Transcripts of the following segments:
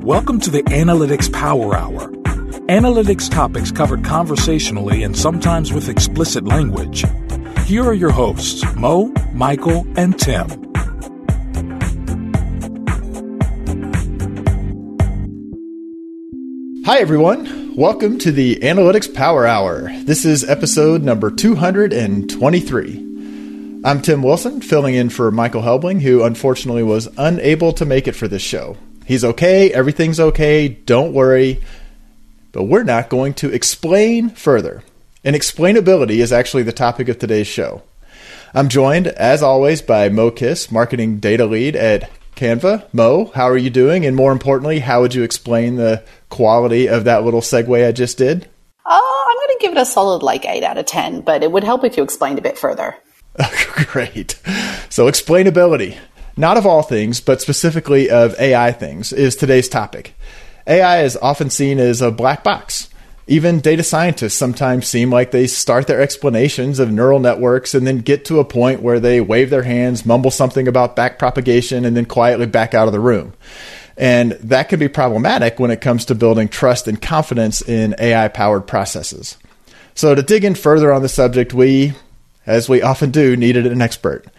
Welcome to the Analytics Power Hour. Analytics topics covered conversationally and sometimes with explicit language. Here are your hosts, Mo, Michael, and Tim. Hi, everyone. Welcome to the Analytics Power Hour. This is episode number 223. I'm Tim Wilson, filling in for Michael Helbling, who unfortunately was unable to make it for this show. He's okay. Everything's okay. Don't worry. But we're not going to explain further. And explainability is actually the topic of today's show. I'm joined, as always, by Mo Kiss, Marketing Data Lead at Canva. Mo, how are you doing? And more importantly, how would you explain the quality of that little segue I just did? I'm going to give it a solid 8 out of 10, but it would help if you explained a bit further. Great. So explainability, not of all things, but specifically of AI things, is today's topic. AI is often seen as a black box. Even data scientists sometimes seem like they start their explanations of neural networks and then get to a point where they wave their hands, mumble something about backpropagation, and then quietly back out of the room. And that can be problematic when it comes to building trust and confidence in AI-powered processes. So to dig in further on the subject, we, as we often do, needed an expert.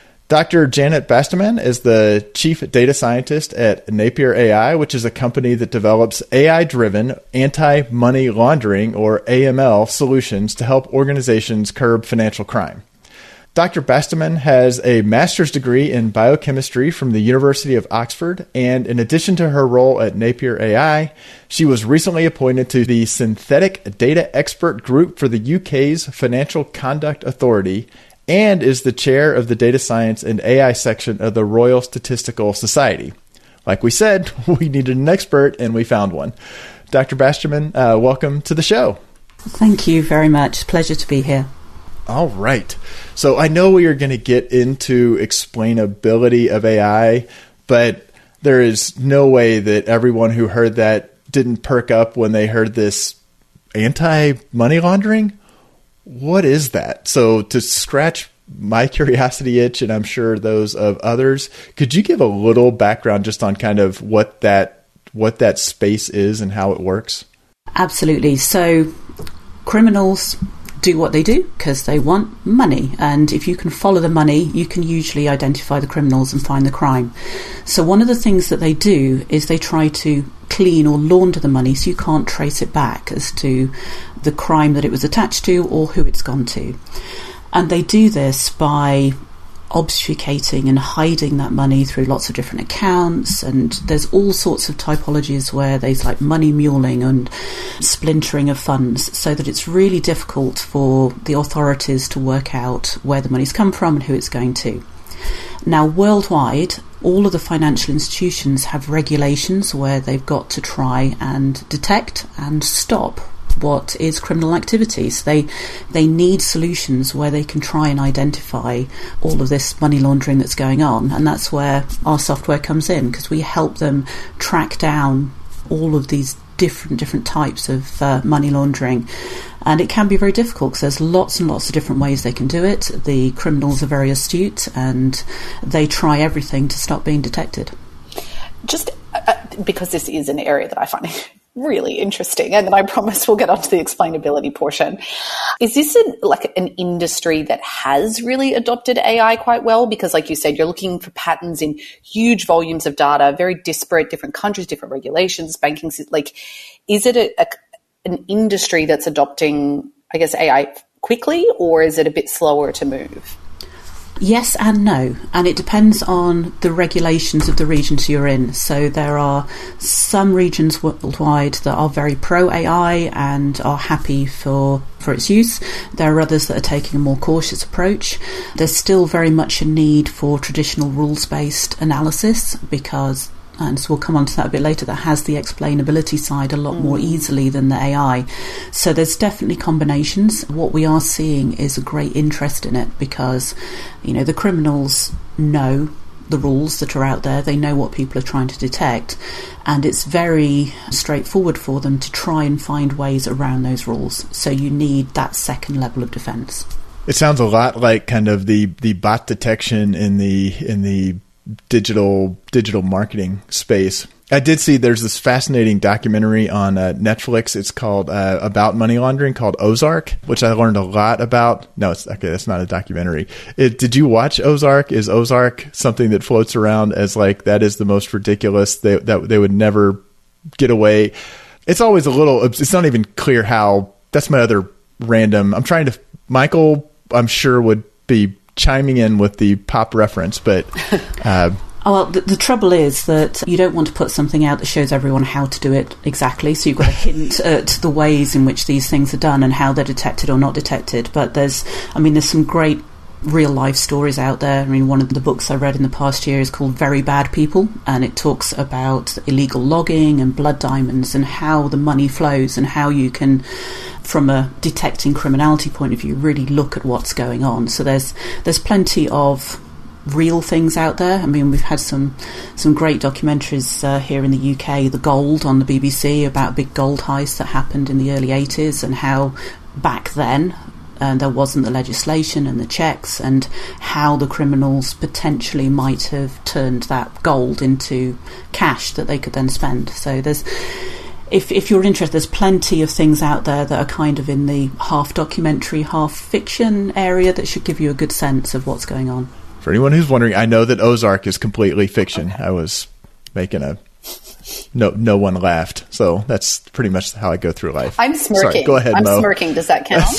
Dr. Janet Basterman is the chief data scientist at Napier AI, which is a company that develops AI-driven anti-money laundering, or AML, solutions to help organizations curb financial crime. Dr. Basterman has a master's degree in biochemistry from the University of Oxford, and in addition to her role at Napier AI, she was recently appointed to the Synthetic Data Expert Group for the UK's Financial Conduct Authority, and is the chair of the Data Science and AI section of the Royal Statistical Society. Like we said, we needed an expert, and we found one. Dr. Basterman, welcome to the show. Thank you very much. Pleasure to be here. All right. So I know we are going to get into explainability of AI, but there is no way that everyone who heard that didn't perk up when they heard this anti-money laundering. What is that? So to scratch my curiosity itch, and I'm sure those of others, could you give a little background just on kind of what that space is and how it works? Absolutely. So criminals do what they do because they want money, and if you can follow the money, you can usually identify the criminals and find the crime. So one of the things that they do is they try to clean or launder the money so you can't trace it back as to the crime that it was attached to or who it's gone to. And they do this by obfuscating and hiding that money through lots of different accounts, and there's all sorts of typologies where there's money muling and splintering of funds, so that it's really difficult for the authorities to work out where the money's come from and who it's going to. Now, worldwide, all of the financial institutions have regulations where they've got to try and detect and stop what is criminal activities. They need solutions where they can try and identify all of this money laundering that's going on, and that's where our software comes in, because we help them track down all of these different types of money laundering. And it can be very difficult because there's lots and lots of different ways they can do it. The criminals are very astute and they try everything to stop being detected. Just because this is an area that I find really interesting, and then I promise we'll get onto the explainability portion. Is this an industry that has really adopted AI quite well? Because like you said, you're looking for patterns in huge volumes of data, very disparate, different countries, different regulations, banking. Is it an industry that's adopting, I guess, AI quickly, or is it a bit slower to move? Yes and no, and it depends on the regulations of the regions you're in. So there are some regions worldwide that are very pro-AI and are happy for its use. There are others that are taking a more cautious approach. There's still very much a need for traditional rules-based analysis because, and so we'll come on to that a bit later, that has the explainability side a lot more easily than the AI. So there's definitely combinations. What we are seeing is a great interest in it because, the criminals know the rules that are out there. They know what people are trying to detect, and it's very straightforward for them to try and find ways around those rules. So you need that second level of defense. It sounds a lot like kind of the bot detection in the digital marketing space. I did see there's this fascinating documentary on Netflix. It's called about money laundering, called Ozark, which I learned a lot about. No, it's okay. That's not a documentary. Did you watch Ozark? Is Ozark something that floats around as like that is the most ridiculous that they would never get away? It's always a little. It's not even clear how. That's my other random. Michael, I'm sure would be chiming in with the pop reference, but. Well, the trouble is that you don't want to put something out that shows everyone how to do it exactly. So you've got to hint at the ways in which these things are done and how they're detected or not detected. But there's some great real life stories out there. I mean, one of the books I read in the past year is called Very Bad People, and it talks about illegal logging and blood diamonds and how the money flows and how you can, from a detecting criminality point of view, really look at what's going on. So there's plenty of real things out there. I mean, we've had some great documentaries here in the UK, The Gold on the BBC, about big gold heist that happened in the early 80s and how back then there wasn't the legislation and the checks, and how the criminals potentially might have turned that gold into cash that they could then spend. So there's, if you're interested, there's plenty of things out there that are kind of in the half documentary, half fiction area that should give you a good sense of what's going on. For anyone who's wondering, I know that Ozark is completely fiction. Okay. I was making no one laughed. So that's pretty much how I go through life. I'm smirking. Sorry, go ahead, I'm Mo. smirking. Does that count?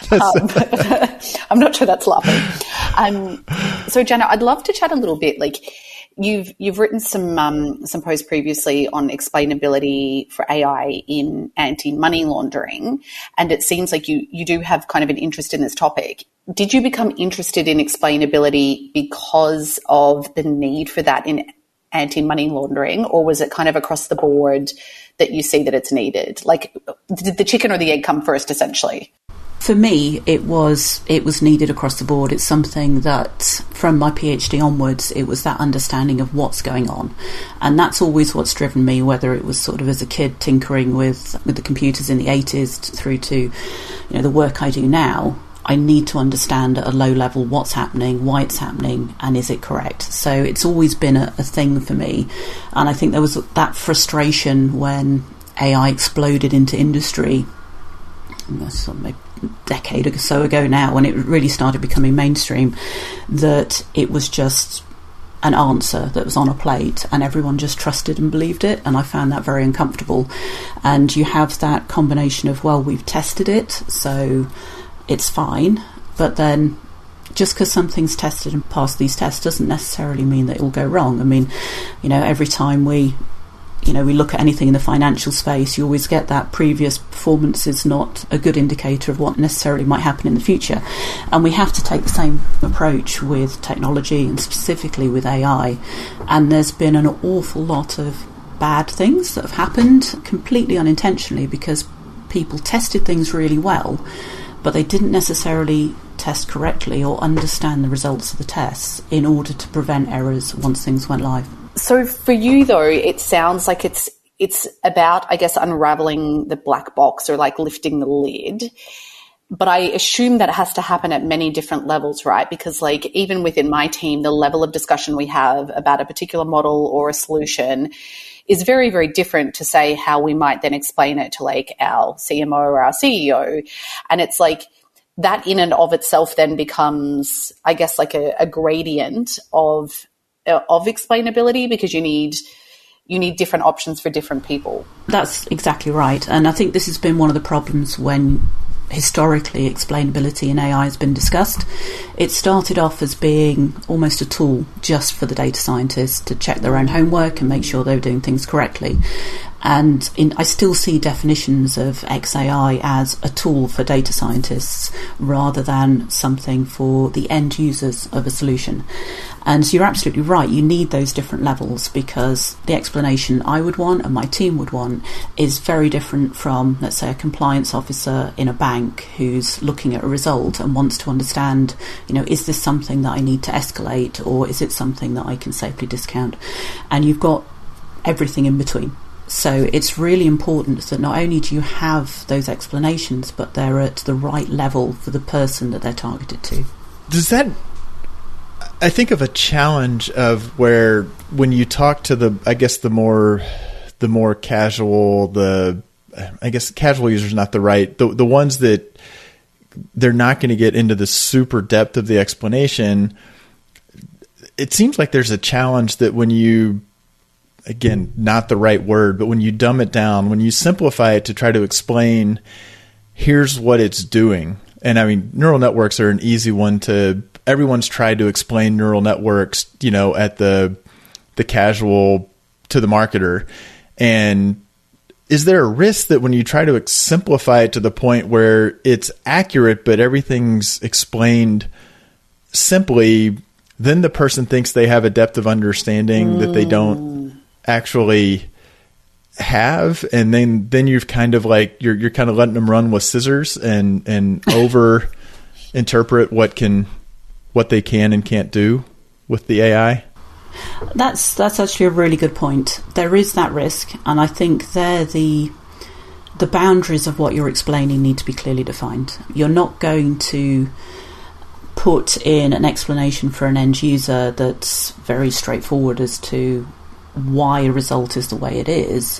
I'm not sure that's laughing. So Jenna, I'd love to chat a little bit. Like you've written some posts previously on explainability for AI in anti-money laundering, and it seems like you do have kind of an interest in this topic. Did you become interested in explainability because of the need for that in anti-money laundering, or was it kind of across the board that you see that it's needed? Like, did the chicken or the egg come first, essentially? For me, it was needed across the board. It's something that, from my PhD onwards, it was that understanding of what's going on. And that's always what's driven me, whether it was sort of as a kid tinkering with the computers in the 80s through to, the work I do now. I need to understand at a low level what's happening, why it's happening, and is it correct? So it's always been a thing for me. And I think there was that frustration when AI exploded into industry, sort of maybe a decade or so ago now, when it really started becoming mainstream, that it was just an answer that was on a plate and everyone just trusted and believed it, and I found that very uncomfortable. And you have that combination of, well, we've tested it, so it's fine, but then just because something's tested and passed these tests doesn't necessarily mean that it will go wrong. I mean, every time we look at anything in the financial space, you always get that previous performance is not a good indicator of what necessarily might happen in the future. And we have to take the same approach with technology and specifically with AI. And there's been an awful lot of bad things that have happened completely unintentionally because people tested things really well, but they didn't necessarily test correctly or understand the results of the tests in order to prevent errors once things went live. So for you, though, it sounds like it's about, I guess, unraveling the black box or like lifting the lid. But I assume that it has to happen at many different levels, right? Because like even within my team, the level of discussion we have about a particular model or a solution is very, very different to say how we might then explain it to like our CMO or our CEO. And it's like that in and of itself then becomes, I guess, like a gradient of explainability, because you need different options for different people. That's exactly right. And I think this has been one of the problems when historically explainability in AI has been discussed. It started off as being almost a tool just for the data scientists to check their own homework and make sure they were doing things correctly. And I still see definitions of XAI as a tool for data scientists rather than something for the end users of a solution. And you're absolutely right, you need those different levels, because the explanation I would want and my team would want is very different from, let's say, a compliance officer in a bank who's looking at a result and wants to understand, is this something that I need to escalate, or is it something that I can safely discount? And you've got everything in between. So it's really important that not only do you have those explanations, but they're at the right level for the person that they're targeted to. Does that... I think of a challenge of where when you talk to the more casual, I guess casual user is not the right, the ones that they're not going to get into the super depth of the explanation. It seems like there's a challenge that when you, again, not the right word, but when you dumb it down, when you simplify it to try to explain, here's what it's doing. And I mean, neural networks are an easy one everyone's tried to explain neural networks, at the casual to the marketer. And is there a risk that when you try to simplify it to the point where it's accurate, but everything's explained simply, then the person thinks they have a depth of understanding that they don't actually have, and then you've kind of like you're kind of letting them run with scissors and over interpret what they can and can't do with the AI? That's actually a really good point. There is that risk, and I think the boundaries of what you're explaining need to be clearly defined. You're not going to put in an explanation for an end user that's very straightforward as to why a result is the way it is.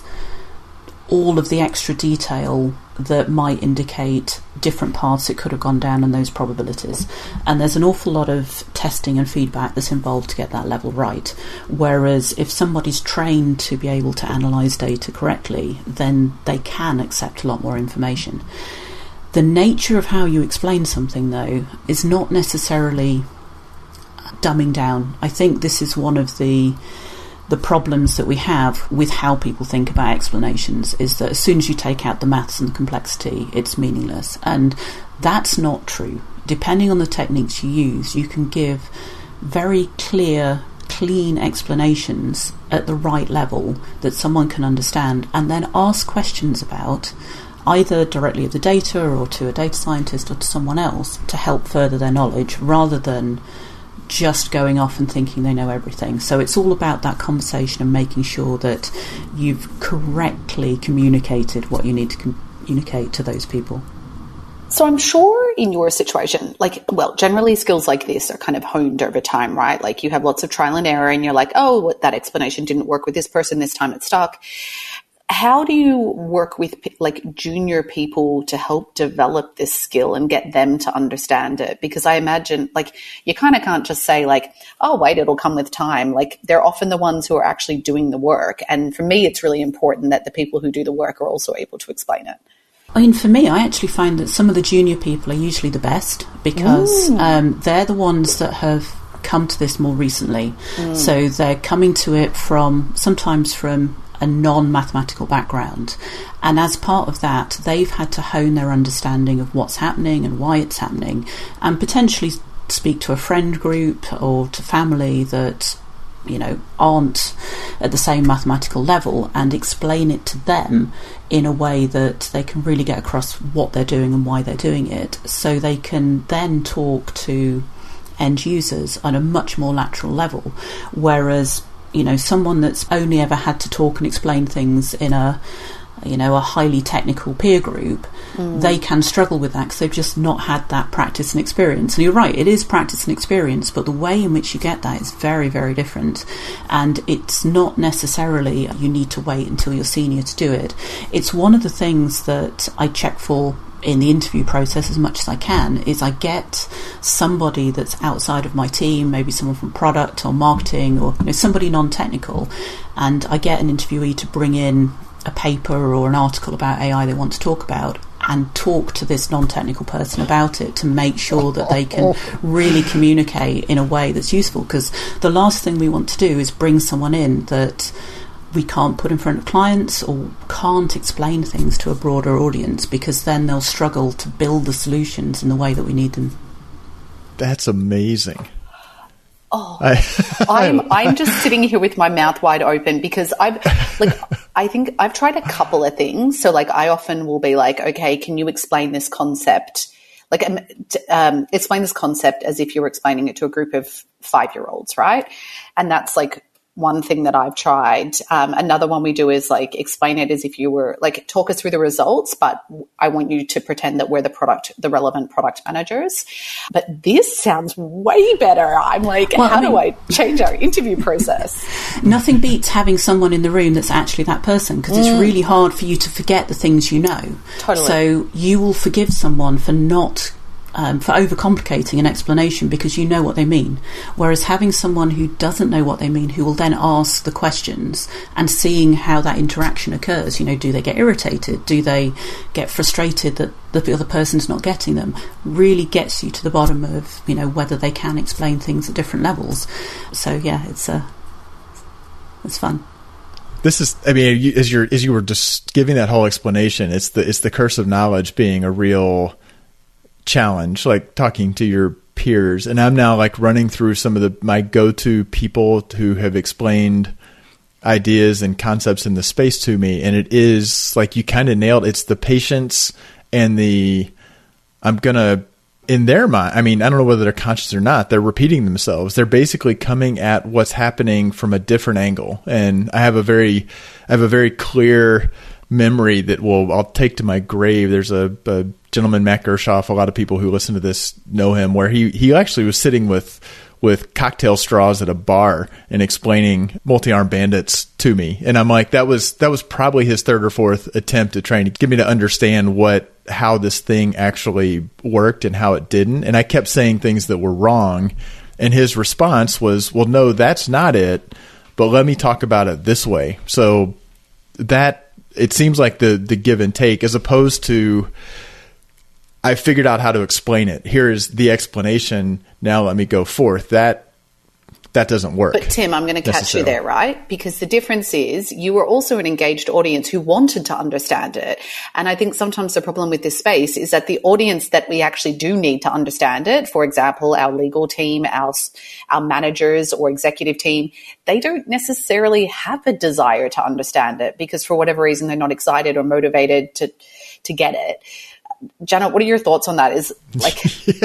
All of the extra detail that might indicate different paths it could have gone down and those probabilities. And there's an awful lot of testing and feedback that's involved to get that level right. Whereas if somebody's trained to be able to analyse data correctly, then they can accept a lot more information. The nature of how you explain something, though, is not necessarily dumbing down. I think this is one of the problems that we have with how people think about explanations, is that as soon as you take out the maths and the complexity, it's meaningless. And that's not true. Depending on the techniques you use, you can give very clear, clean explanations at the right level that someone can understand, and then ask questions about, either directly of the data or to a data scientist or to someone else, to help further their knowledge, rather than just going off and thinking they know everything. So it's all about that conversation and making sure that you've correctly communicated what you need to communicate to those people. So I'm sure in your situation, generally skills like this are kind of honed over time, right? Like you have lots of trial and error and you're like, oh, that explanation didn't work with this person, this time it stuck. How do you work with junior people to help develop this skill and get them to understand it? Because I imagine you kind of can't just say oh, wait, it'll come with time. They're often the ones who are actually doing the work. And for me, it's really important that the people who do the work are also able to explain it. I mean, for me, I actually find that some of the junior people are usually the best because they're the ones that have come to this more recently. So they're coming to it sometimes from a non-mathematical background, and as part of that they've had to hone their understanding of what's happening and why it's happening, and potentially speak to a friend group or to family that aren't at the same mathematical level and explain it to them in a way that they can really get across what they're doing and why they're doing it, so they can then talk to end users on a much more lateral level. Whereas someone that's only ever had to talk and explain things in a highly technical peer group, they can struggle with that because they've just not had that practice and experience. And you're right, it is practice and experience, but the way in which you get that is very, very different. And it's not necessarily you need to wait until you're senior to do it. It's one of the things that I check for in the interview process as much as I can, is I get somebody that's outside of my team, maybe someone from product or marketing or somebody non-technical, and I get an interviewee to bring in a paper or an article about AI they want to talk about, and talk to this non-technical person about it to make sure that they can really communicate in a way that's useful. Because the last thing we want to do is bring someone in that we can't put in front of clients or can't explain things to a broader audience, because then they'll struggle to build the solutions in the way that we need them. That's amazing. Oh, I'm just sitting here with my mouth wide open because I think I've tried a couple of things. So I often will be like, okay, can you explain this concept? Explain this concept as if you're explaining it to a group of 5-year-olds, right? And that's one thing that I've tried. Another one we do is like explain it as if you were like, talk us through the results, but I want you to pretend that we're the relevant product managers. But this sounds way better. I'm like, how do I change our interview process? Nothing beats having someone in the room that's actually that person, because it's really hard for you to forget the things you know. Totally. So you will forgive someone for not for overcomplicating an explanation because you know what they mean. Whereas having someone who doesn't know what they mean, who will then ask the questions, and seeing how that interaction occurs, do they get irritated? Do they get frustrated that the other person's not getting them? Really gets you to the bottom of, whether they can explain things at different levels. So yeah, it's fun. This is, as you were just giving that whole explanation, it's the curse of knowledge being a real challenge, like talking to your peers. And I'm now like running through some of my go-to people who have explained ideas and concepts in the space to me. And it is like, you kind of nailed, it's the patience and in their mind, I don't know whether they're conscious or not, they're repeating themselves. They're basically coming at what's happening from a different angle. And I have a very clear memory that I'll take to my grave. There's a gentleman, Matt Gershoff, a lot of people who listen to this know him, where he actually was sitting with cocktail straws at a bar and explaining multi-armed bandits to me. And I'm like, that was probably his third or fourth attempt at trying to get me to understand how this thing actually worked and how it didn't. And I kept saying things that were wrong. And his response was, well, no, that's not it, but let me talk about it this way. So that, it seems like the give and take, as opposed to, I figured out how to explain it. Here is the explanation. Now let me go forth. That doesn't work. But Tim, I'm going to catch you there, right? Because the difference is you were also an engaged audience who wanted to understand it. And I think sometimes the problem with this space is that the audience that we actually do need to understand it, for example, our legal team, our managers or executive team, they don't necessarily have a desire to understand it because for whatever reason, they're not excited or motivated to get it. Janet, what are your thoughts on that? Is like,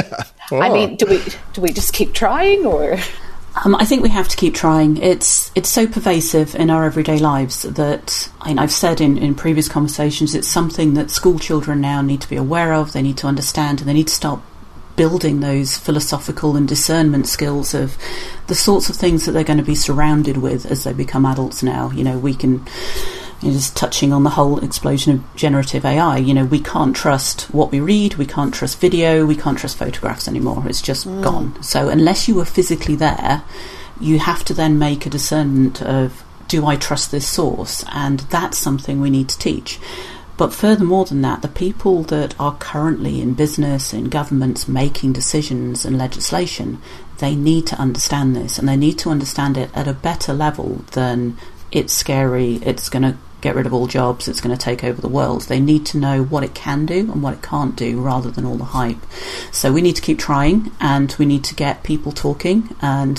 do we just keep trying or? I think we have to keep trying. It's so pervasive in our everyday lives that I've said in previous conversations, it's something that school children now need to be aware of. They need to understand, and they need to start building those philosophical and discernment skills of the sorts of things that they're going to be surrounded with as they become adults now. We can, just touching on the whole explosion of generative AI, we can't trust what we read, we can't trust video, we can't trust photographs anymore. It's just gone. So unless you were physically there, you have to then make a discernment of, do I trust this source? And that's something we need to teach. But furthermore than that, the people that are currently in business, in governments, making decisions and legislation, they need to understand this, and they need to understand it at a better level than it's scary, it's going to get rid of all jobs, it's going to take over the world. They need to know what it can do and what it can't do rather than all the hype. So we need to keep trying, and we need to get people talking. And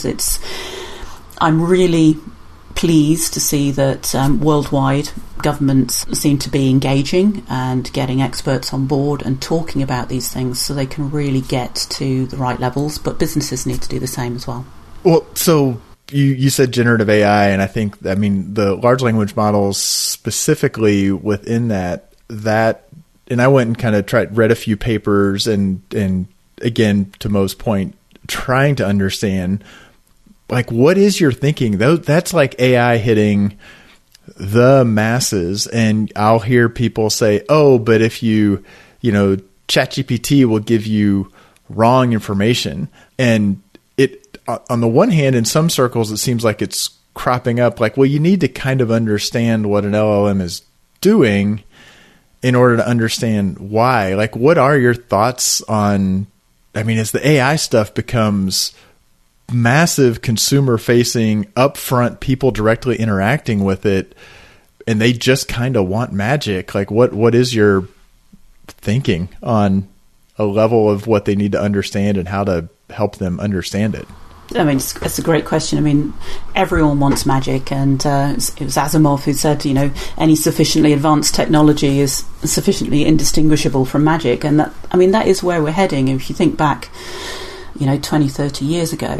I'm really pleased to see that worldwide governments seem to be engaging and getting experts on board and talking about these things so they can really get to the right levels. But businesses need to do the same as well. Well, so you said generative AI, and I think, the large language models specifically within that, and I went and kind of read a few papers and again, to Mo's point, trying to understand, like, what is your thinking? That's like AI hitting the masses. And I'll hear people say, oh, but if ChatGPT will give you wrong information. And on the one hand, in some circles, it seems like it's cropping up like, well, you need to kind of understand what an LLM is doing in order to understand why. Like, what are your thoughts on, as the AI stuff becomes massive consumer facing, upfront, people directly interacting with it, and they just kind of want magic. Like, what is your thinking on a level of what they need to understand and how to help them understand it? It's a great question. Everyone wants magic, and it was Asimov who said, any sufficiently advanced technology is sufficiently indistinguishable from magic. And that is where we're heading. If you think back, 20, 30 years ago,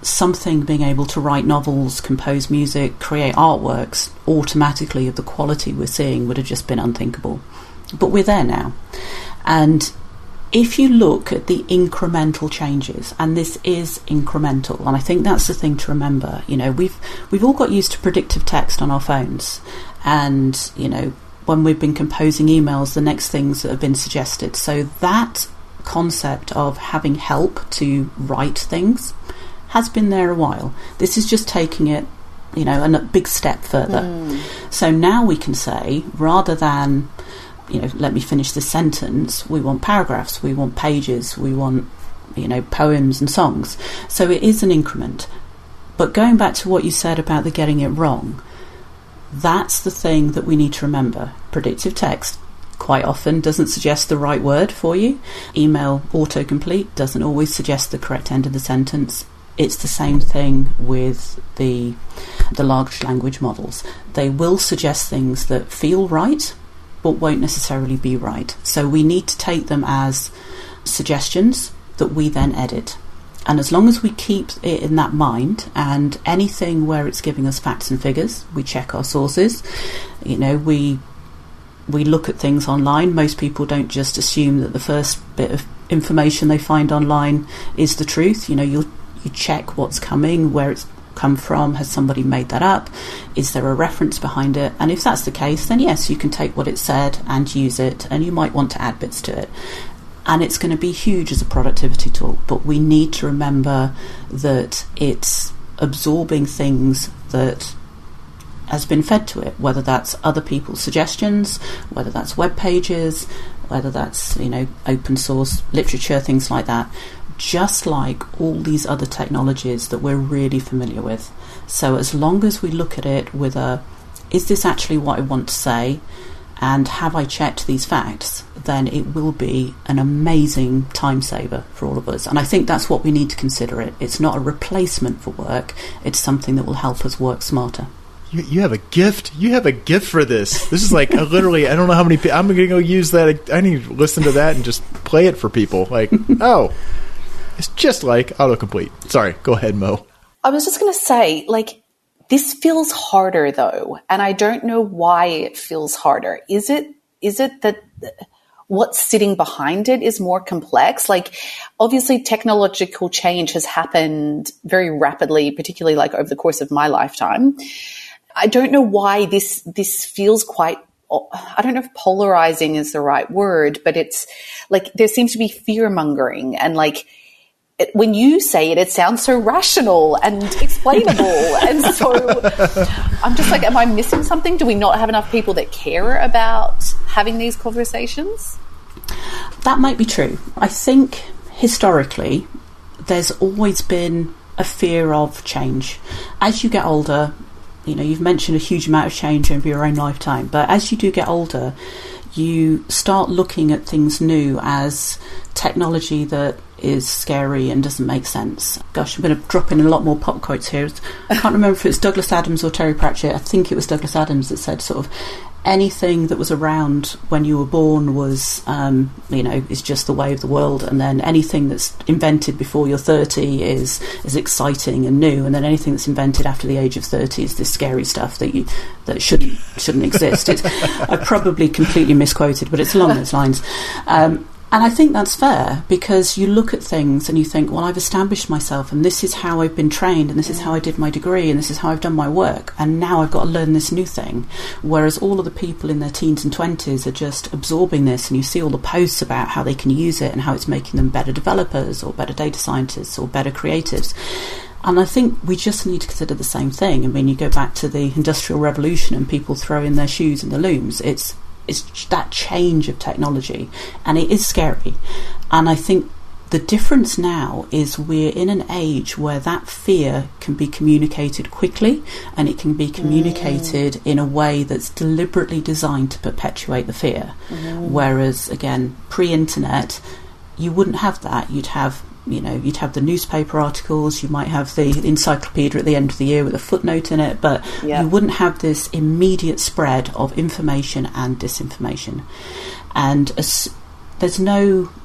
something being able to write novels, compose music, create artworks automatically of the quality we're seeing would have just been unthinkable. But we're there now. And if you look at the incremental changes, and this is incremental, and I think that's the thing to remember, we've all got used to predictive text on our phones, and, when we've been composing emails, the next things that have been suggested. So that concept of having help to write things has been there a while. This is just taking it, a big step further. So now we can say, rather than, let me finish this sentence, we want paragraphs, we want pages, we want, poems and songs. So it is an increment. But going back to what you said about the getting it wrong, that's the thing that we need to remember. Predictive text quite often doesn't suggest the right word for you. Email autocomplete doesn't always suggest the correct end of the sentence. It's the same thing with the large language models. They will suggest things that feel right, but won't necessarily be right. So we need to take them as suggestions that we then edit. And as long as we keep it in that mind, and anything where it's giving us facts and figures, we check our sources. We look at things online. Most people don't just assume that the first bit of information they find online is the truth. You check what's coming, where it's come from. Has somebody made that up? Is there a reference behind it? And if that's the case, then yes, you can take what it said and use it, and you might want to add bits to it. And it's going to be huge as a productivity tool, but we need to remember that it's absorbing things that has been fed to it, whether that's other people's suggestions, whether that's web pages, whether that's, open source literature, things like that, just like all these other technologies that we're really familiar with. So as long as we look at it with is this actually what I want to say? And have I checked these facts? Then it will be an amazing time saver for all of us. And I think that's what we need to consider it. It's not a replacement for work. It's something that will help us work smarter. You have a gift. You have a gift for this. This is like literally, I don't know how many people. I'm going to go use that. I need to listen to that and just play it for people. Like, oh, it's just like autocomplete. Sorry, go ahead, Mo. I was just going to say, this feels harder though, and I don't know why it feels harder. Is it that what's sitting behind it is more complex? Obviously technological change has happened very rapidly, particularly over the course of my lifetime. I don't know why this feels quite, I don't know if polarizing is the right word, but it's there seems to be fear mongering, and when you say it, it sounds so rational and explainable. And so I'm just am I missing something? Do we not have enough people that care about having these conversations? That might be true. I think historically, there's always been a fear of change. As you get older, you've mentioned a huge amount of change over your own lifetime, but as you do get older, you start looking at things new as technology that is scary and doesn't make sense. Gosh, I'm going to drop in a lot more pop quotes here. I can't remember if it's Douglas Adams or Terry Pratchett. I think it was Douglas Adams that said sort of anything that was around when you were born was, is just the way of the world. And then anything that's invented before you're 30 is exciting and new. And then anything that's invented after the age of 30 is this scary stuff that shouldn't exist. I probably completely misquoted, but it's along those lines. And I think that's fair, because you look at things and you think, well, I've established myself and this is how I've been trained and this is how I did my degree and this is how I've done my work, and now I've got to learn this new thing. Whereas all of the people in their teens and 20s are just absorbing this, and you see all the posts about how they can use it and how it's making them better developers or better data scientists or better creatives. And I think we just need to consider the same thing. I mean, you go back to the Industrial Revolution and people throw in their shoes in the looms. It's that change of technology, and it is scary. And I think the difference now is we're in an age where that fear can be communicated quickly, and it can be communicated in a way that's deliberately designed to perpetuate the fear. Whereas, again, pre-internet, you wouldn't have that. You'd have the newspaper articles, you might have the encyclopedia at the end of the year with a footnote in it, but you wouldn't have this immediate spread of information and disinformation. And there's no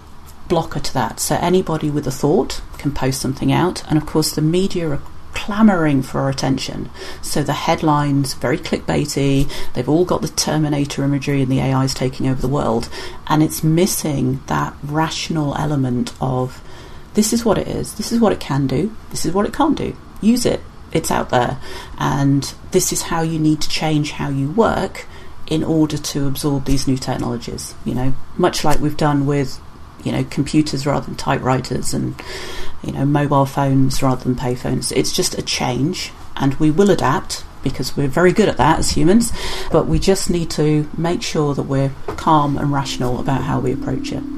blocker to that. So anybody with a thought can post something out, and of course the media are clamouring for our attention. So the headlines, very clickbaity, they've all got the Terminator imagery and the AI's taking over the world, and it's missing that rational element of this is what it is, this is what it can do, this is what it can't do. Use it, it's out there, and this is how you need to change how you work in order to absorb these new technologies, you know, much like we've done with, you know, computers rather than typewriters, and, you know, mobile phones rather than payphones. It's just a change, and we will adapt because we're very good at that as humans, but we just need to make sure that we're calm and rational about how we approach it.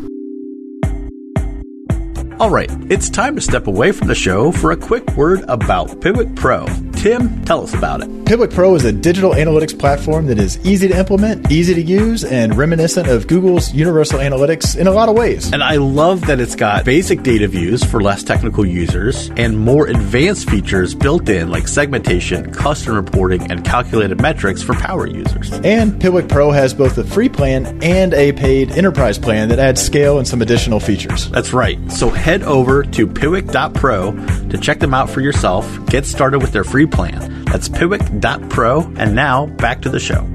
All right, it's time to step away from the show for a quick word about Piwik Pro. Tim, tell us about it. Piwik Pro is a digital analytics platform that is easy to implement, easy to use, and reminiscent of Google's Universal Analytics in a lot of ways. And I love that it's got basic data views for less technical users and more advanced features built in, like segmentation, custom reporting, and calculated metrics for power users. And Piwik Pro has both a free plan and a paid enterprise plan that adds scale and some additional features. That's right. So head over to piwik.pro to check them out for yourself. Get started with their free plan. That's piwik.pro. And now back to the show.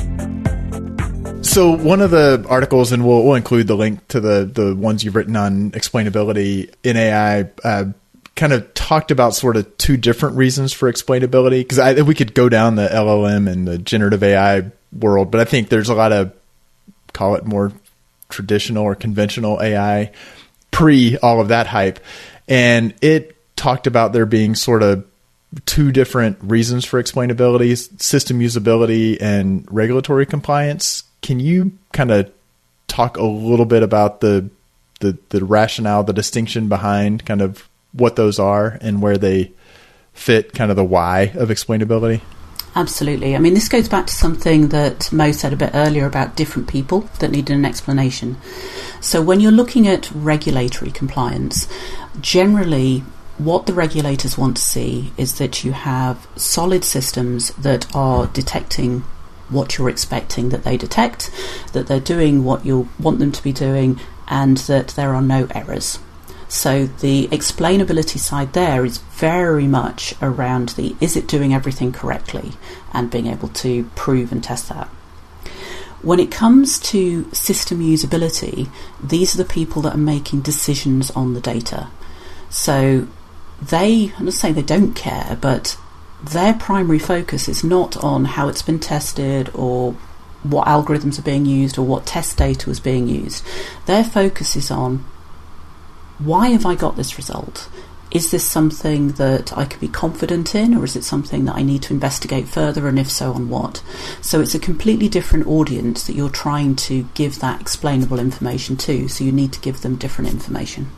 So one of the articles, and we'll include the link to the ones you've written on explainability in AI, kind of talked about sort of two different reasons for explainability. Because we could go down the LLM and the generative AI world, but I think there's a lot of, call it more traditional or conventional AI pre all of that hype. And it talked about there being sort of two different reasons for explainability: system usability and regulatory compliance. Can you kind of talk a little bit about the rationale, the distinction behind kind of what those are and where they fit kind of the why of explainability? Absolutely. I mean, this goes back to something that Mo said a bit earlier about different people that needed an explanation. So when you're looking at regulatory compliance, generally what the regulators want to see is that you have solid systems that are detecting what you're expecting that they detect, that they're doing what you want them to be doing, and that there are no errors. So the explainability side there is very much around the is it doing everything correctly and being able to prove and test that. When it comes to system usability, these are the people that are making decisions on the data. So I'm not saying they don't care, but their primary focus is not on how it's been tested or what algorithms are being used or what test data is being used. Their focus is on, why have I got this result? Is this something that I can be confident in, or is it something that I need to investigate further, and if so, on what? So it's a completely different audience that you're trying to give that explainable information to, so you need to give them different information.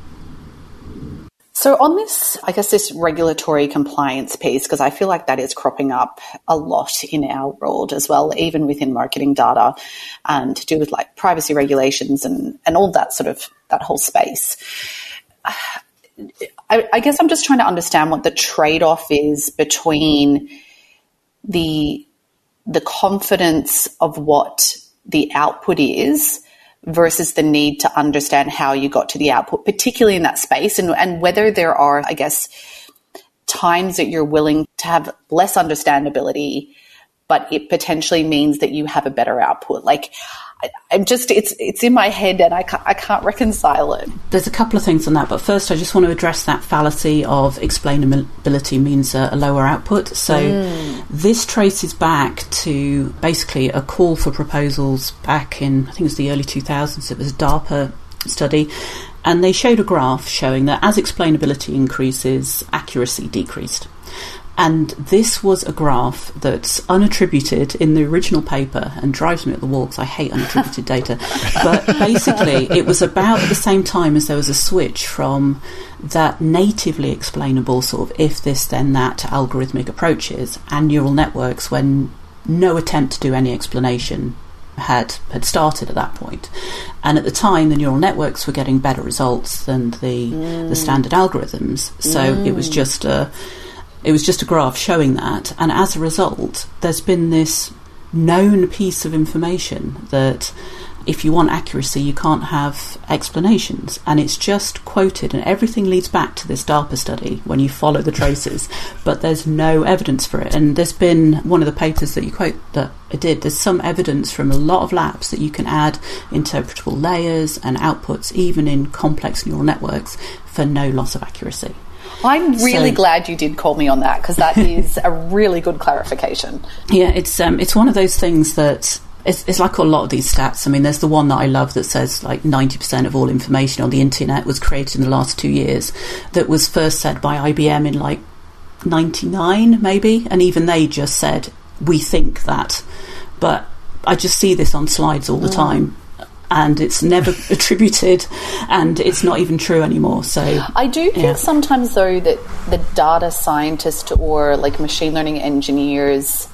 So on this, I guess this regulatory compliance piece, because I feel like that is cropping up a lot in our world as well, even within marketing data, to do with like privacy regulations and all that sort of, that whole space. I guess I'm just trying to understand what the trade-off is between the confidence of what the output is versus the need to understand how you got to the output, particularly in that space, and whether there are, I guess, times that you're willing to have less understandability, but it potentially means that you have a better output. Like, I'm just, it's in my head and I can't reconcile it. There's a couple of things on that, but first I just want to address that fallacy of explainability means a lower output. So this traces back to basically a call for proposals back in, I think it was the early 2000s. It was a DARPA study, and they showed a graph showing that as explainability increases, accuracy decreased. And this was a graph that's unattributed in the original paper and drives me up the wall because I hate unattributed data. But basically, it was about at the same time as there was a switch from that natively explainable sort of if this then that to algorithmic approaches and neural networks when no attempt to do any explanation had started at that point. And at the time, the neural networks were getting better results than the standard algorithms. So it was just a graph showing that. And as a result, there's been this known piece of information that if you want accuracy, you can't have explanations. And it's just quoted, and everything leads back to this DARPA study when you follow the traces, but there's no evidence for it. And there's been one of the papers that you quote that I did, there's some evidence from a lot of labs that you can add interpretable layers and outputs, even in complex neural networks, for no loss of accuracy. I'm really glad you did call me on that, because that is a really good clarification. Yeah, it's one of those things that it's like a lot of these stats. I mean, there's the one that I love that says like 90% of all information on the internet was created in the last 2 years, that was first said by IBM in like 99 maybe, and even they just said, we think that. But I just see this on slides all the time, and it's never attributed, and it's not even true anymore. So I do think sometimes, though, that the data scientists or like machine learning engineers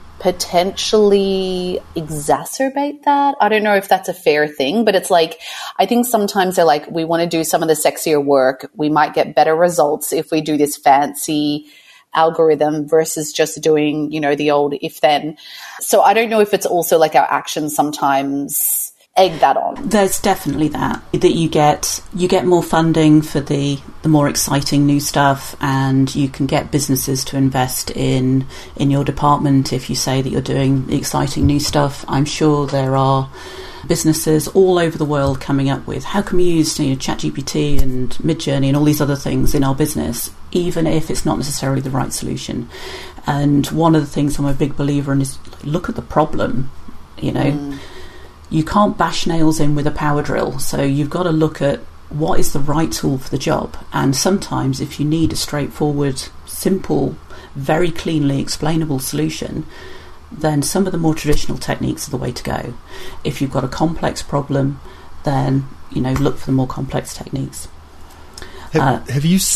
potentially exacerbate that. I don't know if that's a fair thing, but it's like, I think sometimes they're like, we want to do some of the sexier work. We might get better results if we do this fancy algorithm versus just doing, you know, the old if then. So I don't know if it's also like our actions sometimes egg that on. There's definitely that you get more funding for the more exciting new stuff, and you can get businesses to invest in your department if you say that you're doing exciting new stuff. I'm sure there are businesses all over the world coming up with, how can we use ChatGPT and Midjourney and all these other things in our business, even if it's not necessarily the right solution. And one of the things I'm a big believer in is look at the problem, you know. You can't bash nails in with a power drill, so you've got to look at what is the right tool for the job. And sometimes if you need a straightforward, simple, very cleanly explainable solution, then some of the more traditional techniques are the way to go. If you've got a complex problem, then, you know, look for the more complex techniques. Have you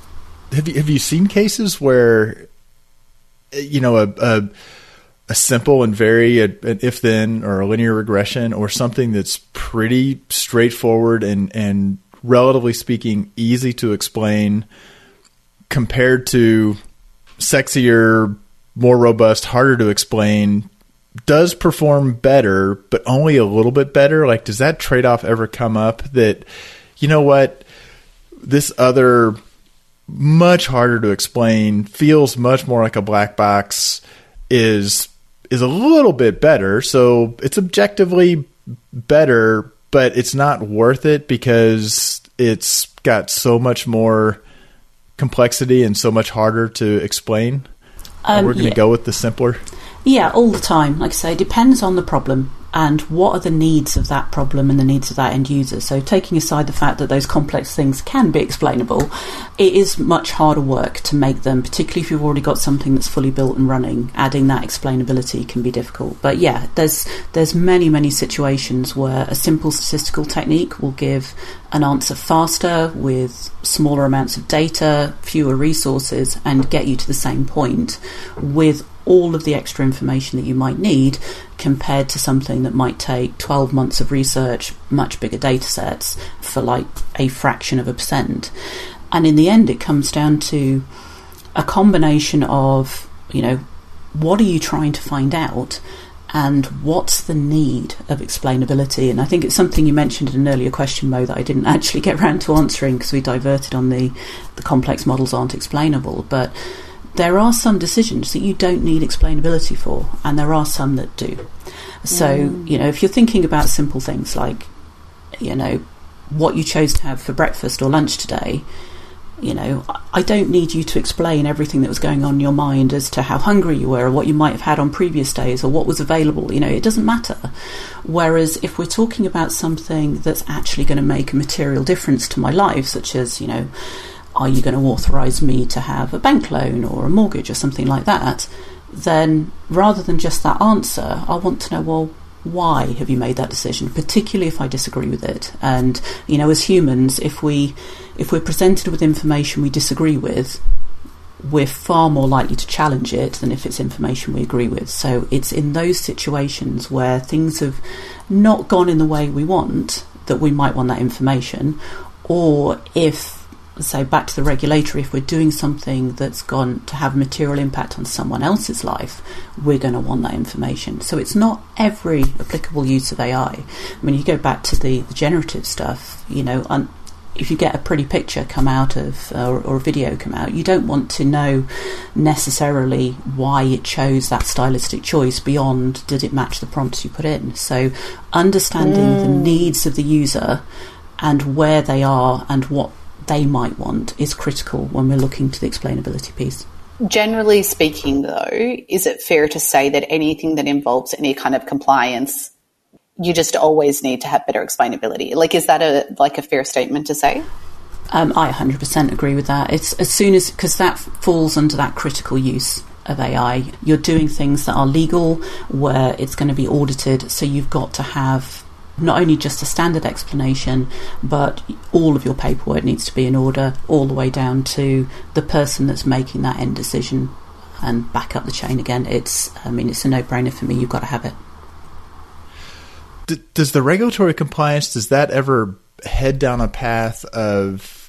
seen cases where, you know, a simple and very an if-then or a linear regression or something that's pretty straightforward and relatively speaking easy to explain compared to sexier, more robust, harder to explain, does perform better, but only a little bit better? Like, does that trade-off ever come up that, you know what, this other much harder to explain, feels much more like a black box, is a little bit better, so it's objectively better, but it's not worth it because it's got so much more complexity and so much harder to explain? We're going to go with the simpler? Yeah, all the time. Like I say, it depends on the problem and what are the needs of that problem and the needs of that end user. So taking aside the fact that those complex things can be explainable, it is much harder work to make them, particularly if you've already got something that's fully built and running. Adding that explainability can be difficult. But yeah, there's many situations where a simple statistical technique will give an answer faster with smaller amounts of data, fewer resources, and get you to the same point with all of the extra information that you might need, compared to something that might take 12 months of research, much bigger data sets for like a fraction of a percent. And in the end, it comes down to a combination of, you know, what are you trying to find out and what's the need of explainability? And I think it's something you mentioned in an earlier question, Mo, that I didn't actually get around to answering because we diverted on the complex models aren't explainable. But there are some decisions that you don't need explainability for, and there are some that do. So, you know, if you're thinking about simple things like, you know, what you chose to have for breakfast or lunch today, you know, I don't need you to explain everything that was going on in your mind as to how hungry you were or what you might have had on previous days or what was available. You know, it doesn't matter. Whereas if we're talking about something that's actually going to make a material difference to my life, such as, you know, are you going to authorise me to have a bank loan or a mortgage or something like that, then rather than just that answer, I want to know, well, why have you made that decision, particularly if I disagree with it? And, you know, as humans, if we're presented with information we disagree with, we're far more likely to challenge it than if it's information we agree with. So it's in those situations where things have not gone in the way we want that we might want that information, or if So back to the regulatory, if we're doing something that's gone to have a material impact on someone else's life, we're going to want that information. So it's not every applicable use of AI. I mean, you go back to the generative stuff, if you get a pretty picture come out of, or a video come out, you don't want to know necessarily why it chose that stylistic choice beyond did it match the prompts you put in. So understanding the needs of the user and where they are and what they might want is critical when we're looking to the explainability piece. Generally speaking, though, is it fair to say that anything that involves any kind of compliance, you just always need to have better explainability? Like, is that a fair statement to say? I 100% agree with that. It's as soon as, because that falls under that critical use of AI. You're doing things that are legal, where it's going to be audited, so you've got to have not only just a standard explanation, but all of your paperwork needs to be in order, all the way down to the person that's making that end decision and back up the chain again. It's a no-brainer for me. You've got to have it. Does the regulatory compliance, does that ever head down a path of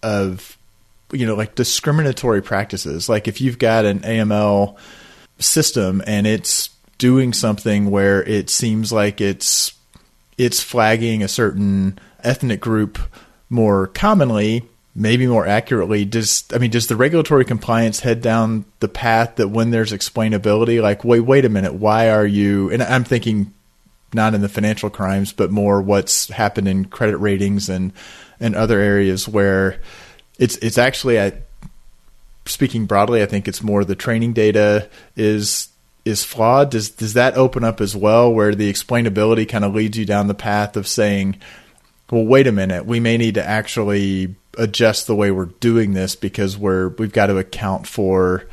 like discriminatory practices? Like if you've got an AML system and it's doing something where it seems like it's flagging a certain ethnic group more commonly, maybe more accurately, does the regulatory compliance head down the path that when there's explainability, like, wait a minute, why are you, and I'm thinking not in the financial crimes, but more what's happened in credit ratings and other areas where it's actually, speaking broadly, I think it's more the training data is flawed. Does that open up as well, where the explainability kind of leads you down the path of saying, well, wait a minute, we may need to actually adjust the way we're doing this because we've got to account for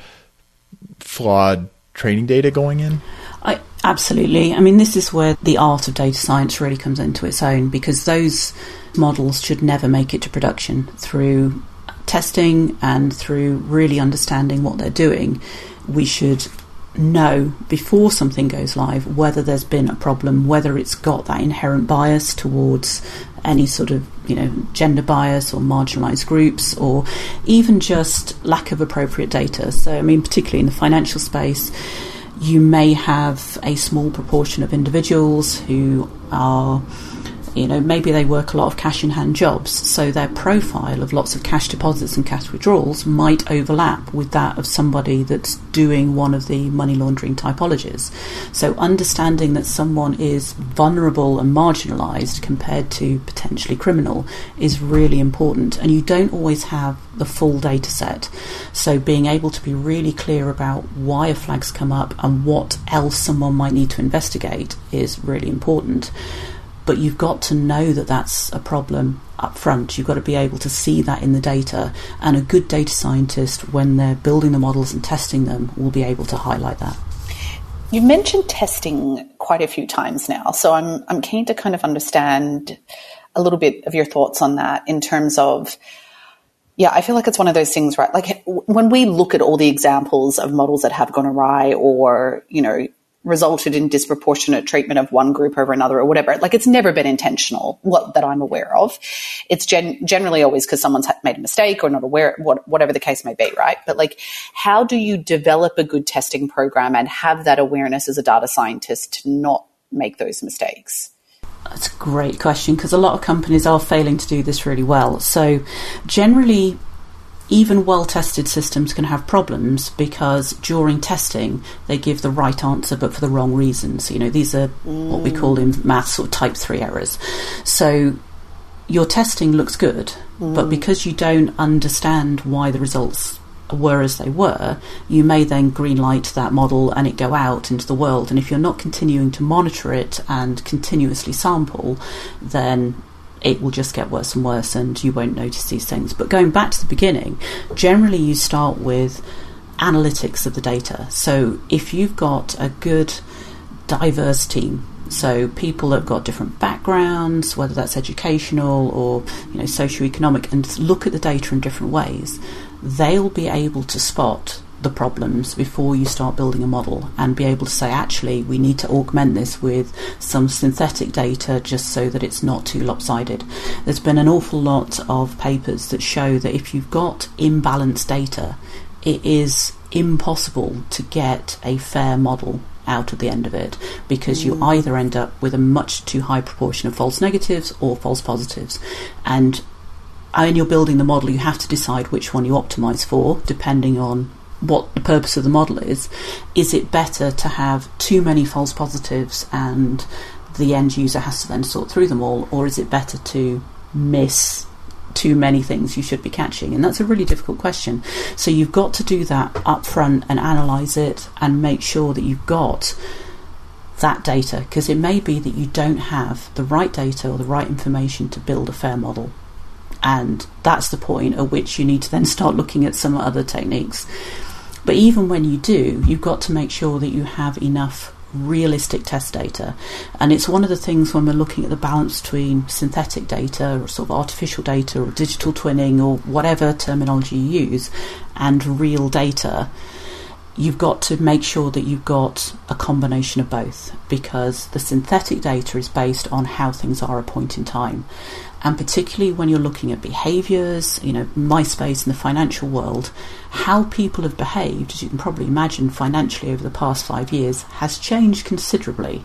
flawed training data going in? Absolutely. I mean, this is where the art of data science really comes into its own, because those models should never make it to production. Through testing and through really understanding what they're doing, we should know before something goes live whether there's been a problem, whether it's got that inherent bias towards any sort of gender bias or marginalised groups, or even just lack of appropriate data. So I mean, particularly in the financial space, you may have a small proportion of individuals who are, maybe they work a lot of cash in hand jobs, so their profile of lots of cash deposits and cash withdrawals might overlap with that of somebody that's doing one of the money laundering typologies. So understanding that someone is vulnerable and marginalised compared to potentially criminal is really important, and you don't always have the full data set. So being able to be really clear about why a flag's come up and what else someone might need to investigate is really important. But you've got to know that that's a problem up front. You've got to be able to see that in the data, and a good data scientist, when they're building the models and testing them, will be able to highlight that. You've mentioned testing quite a few times now, so I'm keen to kind of understand a little bit of your thoughts on that in terms of, I feel like it's one of those things, right? Like when we look at all the examples of models that have gone awry or, resulted in disproportionate treatment of one group over another or whatever, like it's never been intentional, that I'm aware of. It's generally always because someone's made a mistake or not aware, whatever the case may be, right? But like, how do you develop a good testing program and have that awareness as a data scientist to not make those mistakes? That's a great question, because a lot of companies are failing to do this really well. So generally, even well-tested systems can have problems because during testing they give the right answer but for the wrong reasons. These are what we call in maths or type 3 errors. So your testing looks good, but because you don't understand why the results were as they were, you may then greenlight that model and it go out into the world. And if you're not continuing to monitor it and continuously sample, then it will just get worse and worse and you won't notice these things. But going back to the beginning, generally you start with analytics of the data. So if you've got a good diverse team, so people that have got different backgrounds, whether that's educational or socioeconomic, and look at the data in different ways, they'll be able to spot the problems before you start building a model, and be able to say, actually, we need to augment this with some synthetic data just so that it's not too lopsided. There's been an awful lot of papers that show that if you've got imbalanced data, it is impossible to get a fair model out at the end of it, because you either end up with a much too high proportion of false negatives or false positives. And when you're building the model, you have to decide which one you optimize for, depending on what the purpose of the model is. Is it better to have too many false positives and the end user has to then sort through them all, or is it better to miss too many things you should be catching? And that's a really difficult question. So you've got to do that up front and analyse it and make sure that you've got that data, because it may be that you don't have the right data or the right information to build a fair model. And that's the point at which you need to then start looking at some other techniques. But even when you do, you've got to make sure that you have enough realistic test data. And it's one of the things when we're looking at the balance between synthetic data or sort of artificial data or digital twinning or whatever terminology you use, and real data, you've got to make sure that you've got a combination of both, because the synthetic data is based on how things are at a point in time. And particularly when you're looking at behaviours, my space in the financial world, how people have behaved, as you can probably imagine, financially over the past 5 years has changed considerably.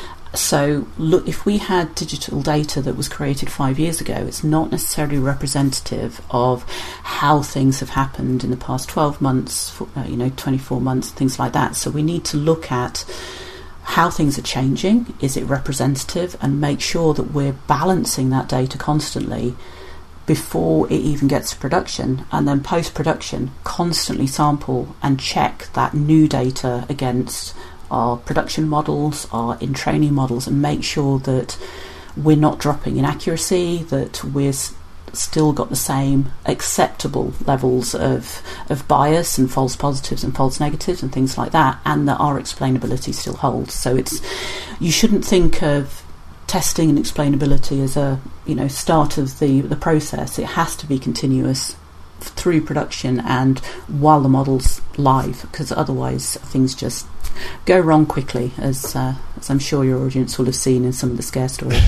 So look, if we had digital data that was created 5 years ago, it's not necessarily representative of how things have happened in the past 12 months, 24 months, things like that. So we need to look at how things are changing. Is it representative? And make sure that we're balancing that data constantly before it even gets to production, and then post-production constantly sample and check that new data against our production models, our in-training models, and make sure that we're not dropping in accuracy, that we're still got the same acceptable levels of bias and false positives and false negatives and things like that, and that our explainability still holds. So you shouldn't think of testing and explainability as a start of the process. It has to be continuous through production and while the model's live, because otherwise things just go wrong quickly, as I'm sure your audience will have seen in some of the scare stories.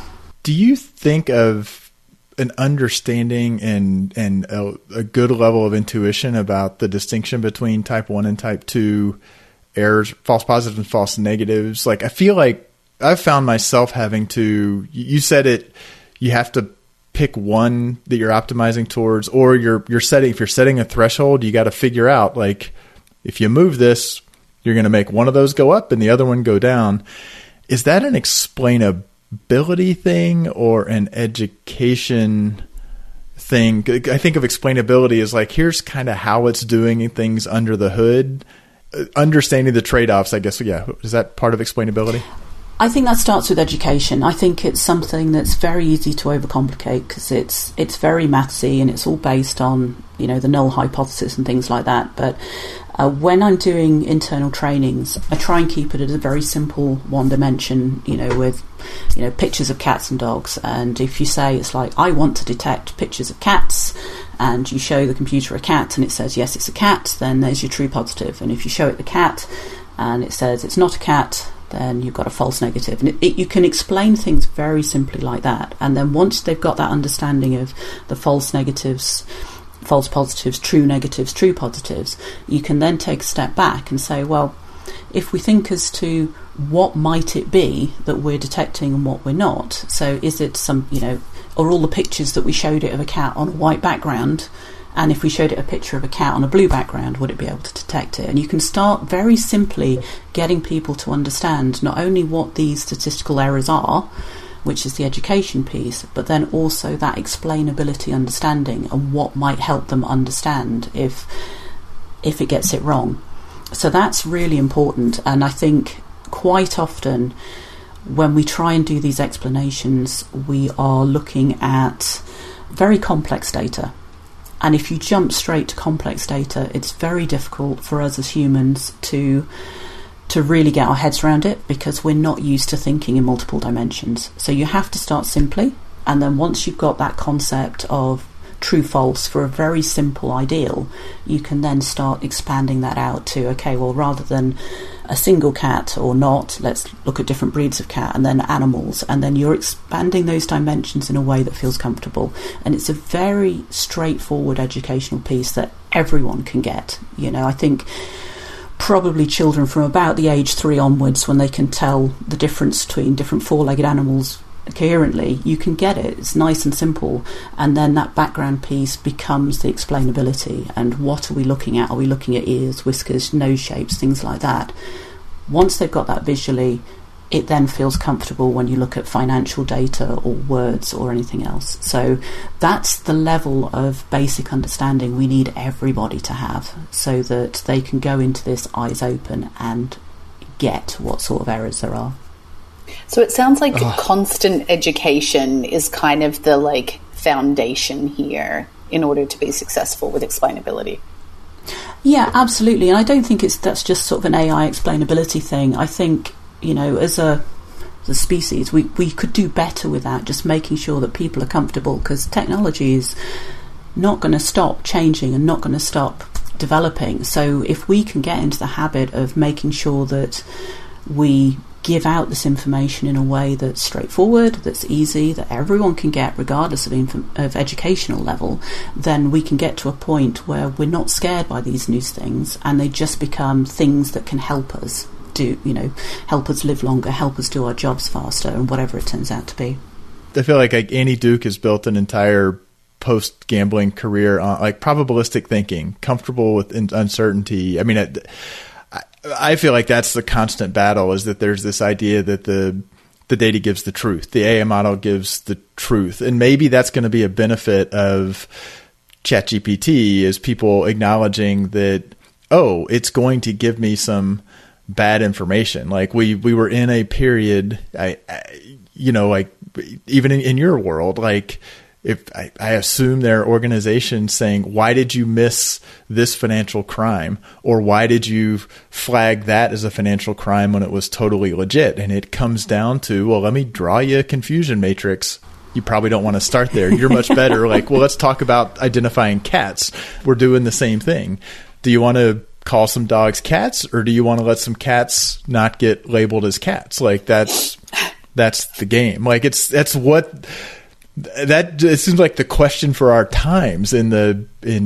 Do you think of an understanding and a good level of intuition about the distinction between type 1 and type 2 errors, false positives and false negatives? Like, I feel like I've found myself having to, you said it, you have to pick one that you're optimizing towards, or if you're setting a threshold, you got to figure out, like, if you move this, you're going to make one of those go up and the other one go down. Is that an explainability thing or an education thing? I think of explainability as like, here's kind of how it's doing things under the hood. Understanding the trade-offs, I guess. Yeah. Is that part of explainability? I think that starts with education. I think it's something that's very easy to overcomplicate, because it's very mathsy and it's all based on the null hypothesis and things like that. But when I'm doing internal trainings, I try and keep it at a very simple one dimension, with pictures of cats and dogs. And if you say it's like, I want to detect pictures of cats, and you show the computer a cat and it says yes, it's a cat, then there's your true positive. And if you show it the cat and it says it's not a cat, then you've got a false negative. And you can explain things very simply like that. And then once they've got that understanding of the false negatives, false positives, true negatives, true positives, you can then take a step back and say, well, if we think as to what might it be that we're detecting and what we're not. So is it some, are all the pictures that we showed it of a cat on a white background, and if we showed it a picture of a cat on a blue background, would it be able to detect it? And you can start very simply getting people to understand not only what these statistical errors are, which is the education piece, but then also that explainability understanding and what might help them understand if it gets it wrong. So that's really important. And I think quite often when we try and do these explanations, we are looking at very complex data. And if you jump straight to complex data, it's very difficult for us as humans to really get our heads around it, because we're not used to thinking in multiple dimensions. So you have to start simply, and then once you've got that concept of true false for a very simple ideal, you can then start expanding that out to, okay, well, rather than a single cat or not, let's look at different breeds of cat, and then animals, and then you're expanding those dimensions in a way that feels comfortable. And it's a very straightforward educational piece that everyone can get. I think probably children from about the age 3 onwards, when they can tell the difference between different four-legged animals coherently, you can get it. It's nice and simple, and then that background piece becomes the explainability. And what are we looking at? Are we looking at ears, whiskers, nose shapes, things like that? Once they've got that visually, it then feels comfortable when you look at financial data or words or anything else. So that's the level of basic understanding we need everybody to have, so that they can go into this eyes open and get what sort of errors there are. So it sounds like constant education is kind of the foundation here in order to be successful with explainability. Yeah, absolutely. And I don't think that's just sort of an AI explainability thing. I think, as a species, we could do better with that, just making sure that people are comfortable, because technology is not going to stop changing and not going to stop developing. So if we can get into the habit of making sure that we give out this information in a way that's straightforward, that's easy, that everyone can get regardless of educational level, then we can get to a point where we're not scared by these new things, and they just become things that can help us help us live longer, help us do our jobs faster, and whatever it turns out to be. I feel like Annie Duke has built an entire post-gambling career on probabilistic thinking, comfortable with uncertainty. I mean, I feel like that's the constant battle, is that there's this idea that the data gives the truth. The AI model gives the truth. And maybe that's going to be a benefit of ChatGPT, is people acknowledging that, it's going to give me some bad information. We were in a period, even in your world, if I assume there are organizations saying, why did you miss this financial crime? Or why did you flag that as a financial crime when it was totally legit? And it comes down to, well, let me draw you a confusion matrix. You probably don't want to start there. You're much better. Let's talk about identifying cats. We're doing the same thing. Do you want to call some dogs cats, or do you want to let some cats not get labeled as cats? That's the game. It seems like the question for our times in the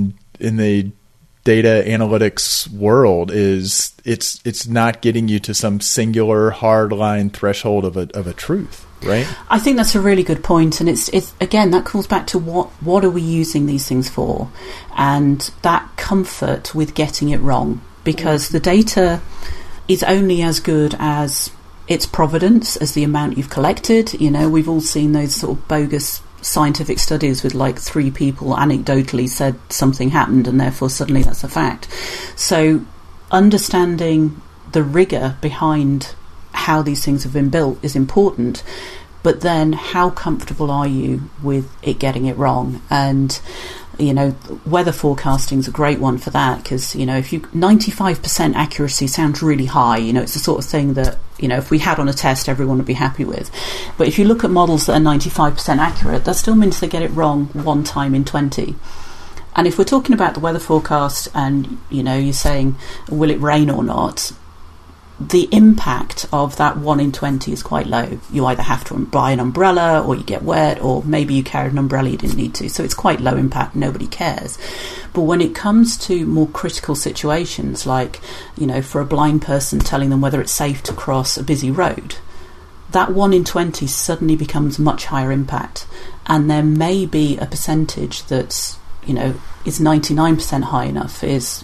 data analytics world is it's not getting you to some singular hard line threshold of a truth, right? I think that's a really good point, and it's again, that calls back to what are we using these things for, and that comfort with getting it wrong, because the data is only as good as its provenance, as the amount you've collected. We've all seen those sort of bogus scientific studies with 3 people anecdotally said something happened, and therefore suddenly that's a fact. So understanding the rigor behind how these things have been built is important, but then how comfortable are you with it getting it wrong? And weather forecasting is a great one for that, because if 95% accuracy sounds really high. It's the sort of thing that if we had on a test, everyone would be happy with. But if you look at models that are 95% accurate, that still means they get it wrong 1 time in 20. And if we're talking about the weather forecast, and you're saying, will it rain or not? The impact of that 1 in 20 is quite low. You either have to buy an umbrella, or you get wet, or maybe you carried an umbrella you didn't need to. So it's quite low impact, nobody cares. But when it comes to more critical situations, for a blind person telling them whether it's safe to cross a busy road, that 1 in 20 suddenly becomes much higher impact. And there may be a percentage that's, is 99% high enough, is,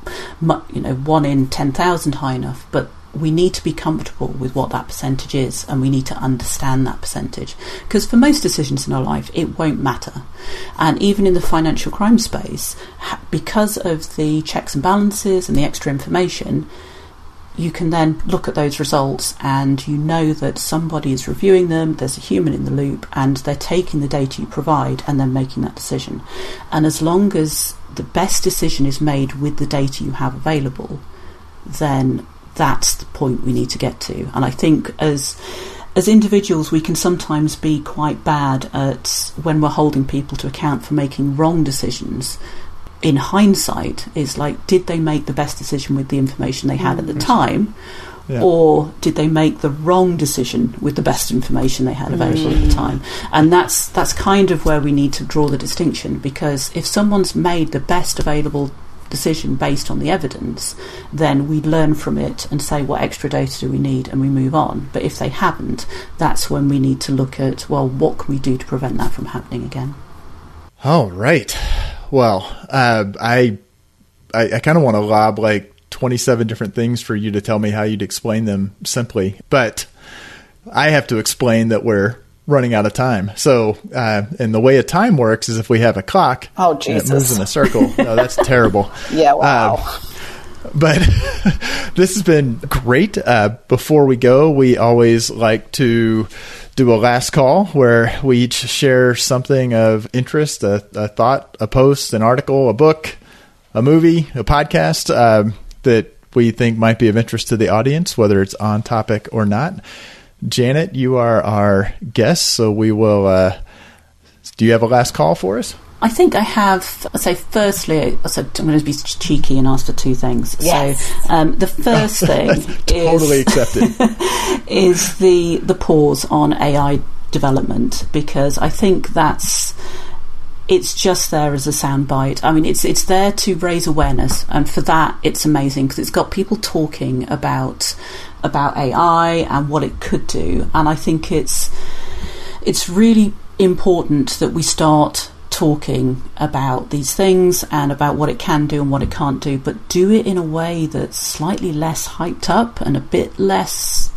1 in 10,000 high enough, but we need to be comfortable with what that percentage is, and we need to understand that percentage, because for most decisions in our life it won't matter. And even in the financial crime space, because of the checks and balances and the extra information, you can then look at those results and that somebody is reviewing them, there's a human in the loop, and they're taking the data you provide and then making that decision. And as long as the best decision is made with the data you have available, then that's the point we need to get to. And I think as as individuals, we can sometimes be quite bad at, when we're holding people to account for making wrong decisions, in hindsight, is like, did they make the best decision with the information they had at the time? Yeah. Or did they make the wrong decision with the best information they had available at the time? And that's kind of where we need to draw the distinction, because if someone's made the best available decision based on the evidence, then we learn from it and say, what extra data do we need, and we move on. But if they haven't, that's when we need to look at, well, what can we do to prevent that from happening again? All right. Well, I kind of want to lob like 27 different things for you to tell me how you'd explain them simply, but I have to explain that we're running out of time. So, and the way a time works is if we have a clock, Jesus, it moves in a circle. No, that's terrible. Yeah, wow. But this has been great. Before we go, we always like to do a last call where we each share something of interest, a thought, a post, an article, a book, a movie, a podcast, that we think might be of interest to the audience, whether it's on topic or not. Janet, you are our guest, so we will, do you have a last call for us? I think I have. I'd say firstly, I'm going to be cheeky and ask for two things. Yes. So the first thing totally accepted is the pause on AI development, because I think it's just there as a soundbite. I mean, it's there to raise awareness, and for that, it's amazing because it's got people talking about AI and what it could do. And I think it's really important that we start talking about these things and about what it can do and what it can't do, but do it in a way that's slightly less hyped up and a bit less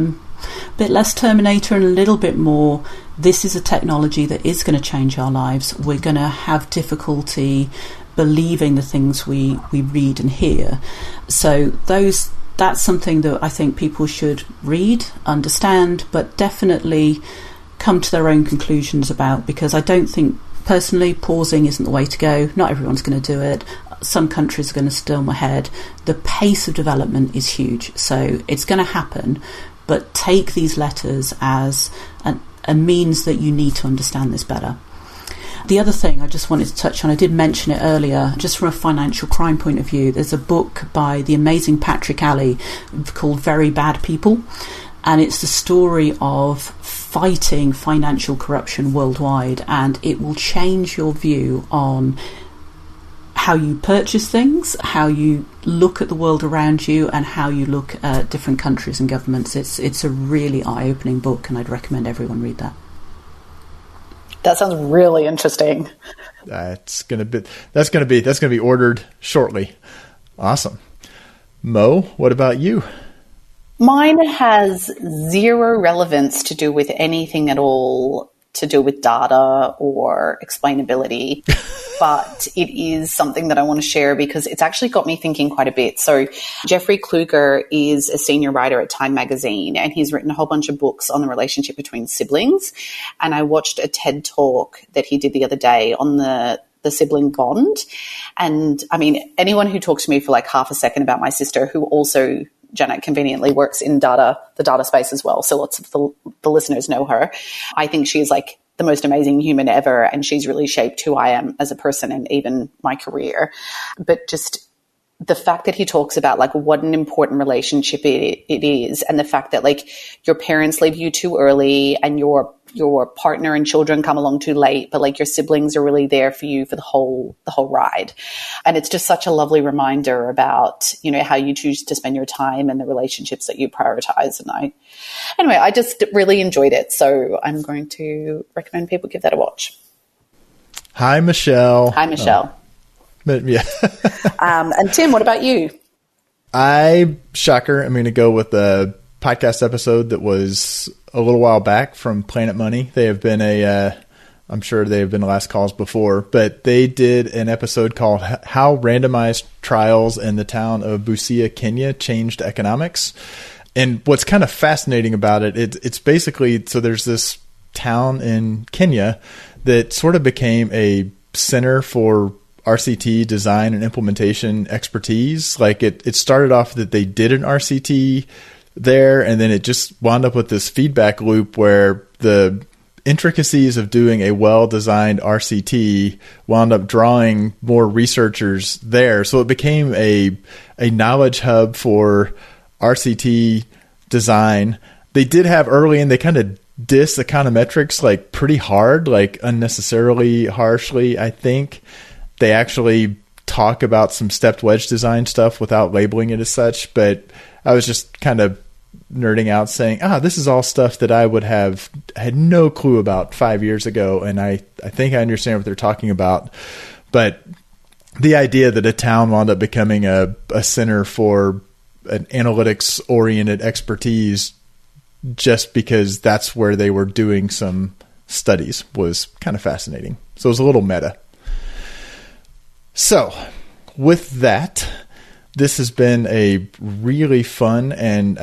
Terminator and a little bit more, this is a technology that is going to change our lives. We're going to have difficulty believing the things we read and hear. So that's something that I think people should read, understand, but definitely come to their own conclusions about, because I don't think, personally, pausing isn't the way to go. Not everyone's going to do it. Some countries are going to storm ahead. The pace of development is huge, so it's going to happen, but take these letters as a means that you need to understand this better. The other thing I just wanted to touch on, I did mention it earlier, just from a financial crime point of view, there's a book by the amazing Patrick Alley called Very Bad People, and it's the story of fighting financial corruption worldwide, and it will change your view on how you purchase things, how you look at the world around you, and how you look at different countries and governments. It's a really eye-opening book, and I'd recommend everyone read that. That sounds really interesting. That's gonna be ordered shortly. Awesome. Mo, what about you? Mine has zero relevance to do with anything at all to do with data or explainability, but it is something that I want to share because it's actually got me thinking quite a bit. So Jeffrey Kluger is a senior writer at Time Magazine, and he's written a whole bunch of books on the relationship between siblings. And I watched a TED talk that he did the other day on the sibling bond. And I mean, anyone who talks to me for like half a second about my sister, who also, Janet, conveniently works in the data space as well, so lots of the listeners know her. I think she's like the most amazing human ever, and she's really shaped who I am as a person and even my career. But just the fact that he talks about like what an important relationship it is, and the fact that like your parents leave you too early and your partner and children come along too late, but like your siblings are really there for you for the whole ride. And it's just such a lovely reminder about, you know, how you choose to spend your time and the relationships that you prioritize. And I just really enjoyed it. So I'm going to recommend people give that a watch. Hi, Michelle. Hi, Michelle. But yeah. And Tim, what about you? I'm going to go with the podcast episode that was a little while back from Planet Money. They have been I'm sure they have been the last calls before, but they did an episode called How Randomized Trials in the Town of Busia, Kenya Changed Economics. And what's kind of fascinating about it, it's basically, so there's this town in Kenya that sort of became a center for RCT design and implementation expertise. Like it started off that they did an RCT there, and then it just wound up with this feedback loop where the intricacies of doing a well-designed RCT wound up drawing more researchers there. So it became a knowledge hub for RCT design. They did have early, and they kind of diss econometrics like pretty hard, like unnecessarily harshly, I think. They actually talk about some stepped wedge design stuff without labeling it as such, but I was just kind of nerding out saying, this is all stuff that I would have had no clue about 5 years ago, and I think I understand what they're talking about. But the idea that a town wound up becoming a center for an analytics-oriented expertise just because that's where they were doing some studies was kind of fascinating. So it was a little meta. So with that, this has been a really fun and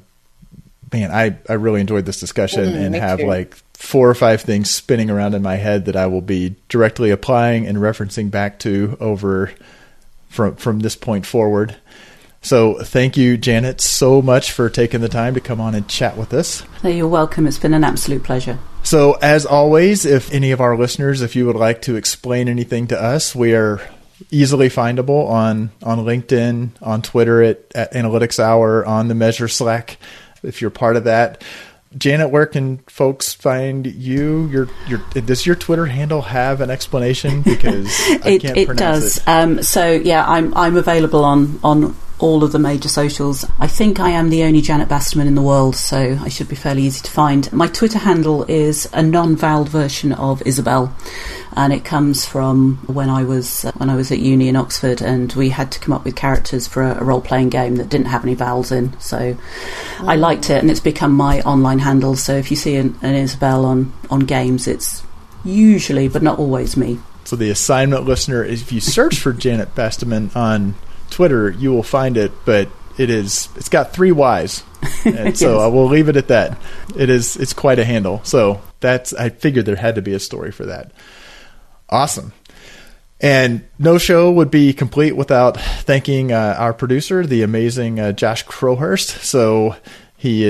I really enjoyed this discussion and have too. Like 4 or 5 things spinning around in my head that I will be directly applying and referencing back to over from this point forward. So thank you, Janet, so much for taking the time to come on and chat with us. You're welcome. It's been an absolute pleasure. So as always, if any of our listeners, if you would like to explain anything to us, we are easily findable on LinkedIn, on Twitter at Analytics Hour, on the Measure Slack, if you're part of that. Janet, where can folks find you? Does your Twitter handle have an explanation? Because I can't pronounce it. So yeah, I'm available on all of the major socials. I think I am the only Janet Basterman in the world, so I should be fairly easy to find. My Twitter handle is a non-voweled version of Isabel, and it comes from when I was at uni in Oxford, and we had to come up with characters for a role-playing game that didn't have any vowels in. So I liked it, and it's become my online handle. So if you see an Isabel on games, it's usually, but not always, me. So the assignment, listener, is if you search for Janet Basterman on Twitter, you will find it, but it's got 3 Y's, and so I will leave it at that. It's quite a handle. So I figured there had to be a story for that. Awesome. And no show would be complete without thanking our producer, the amazing Josh Crowhurst. So he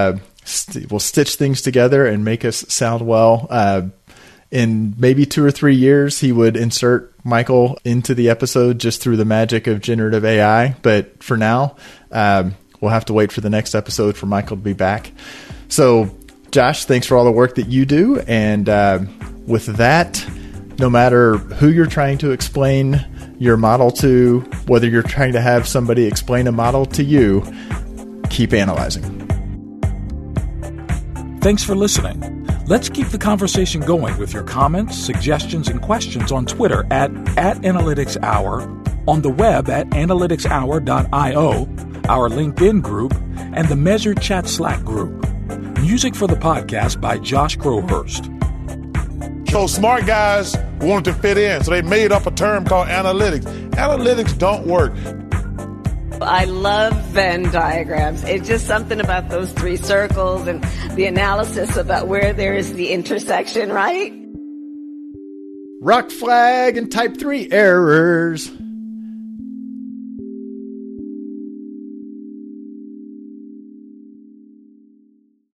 will stitch things together and make us sound well. In maybe 2 or 3 years, he would insert Michael into the episode just through the magic of generative AI. But for now, we'll have to wait for the next episode for Michael to be back. So, Josh, thanks for all the work that you do. And with that, no matter who you're trying to explain your model to, whether you're trying to have somebody explain a model to you, keep analyzing. Thanks for listening. Let's keep the conversation going with your comments, suggestions, and questions on Twitter at Analytics Hour, on the web at analyticshour.io, our LinkedIn group, and the Measure Chat Slack group. Music for the podcast by Josh Crowhurst. So smart guys wanted to fit in, so they made up a term called analytics. Analytics don't work. I love Venn diagrams. It's just something about those 3 circles and the analysis about where there is the intersection, right? Rock flag and type 3 errors.